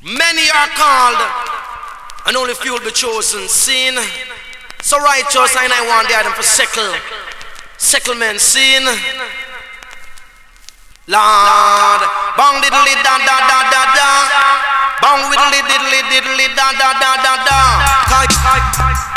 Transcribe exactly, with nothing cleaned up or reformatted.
Many are called, and only few will be chosen. Seen, so righteous, and I want the item for settle. Settlement, seen. Lord, bang diddly da da da da da, bang widdly diddly diddly da da da da da.